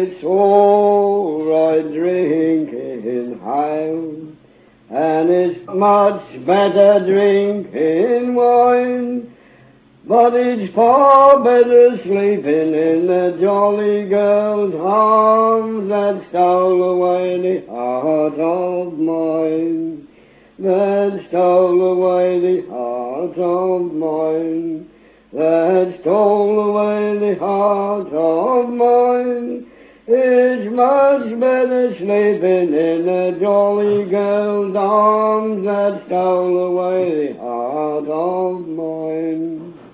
It's all right drinking wine, and it's much better drinking wine. But it's far better sleeping in the jolly girl's arms that stole away the heart of mine. That stole away the heart of mine. That stole away the heart of mine. It's much better sleeping in the jolly girl's arms that stole away the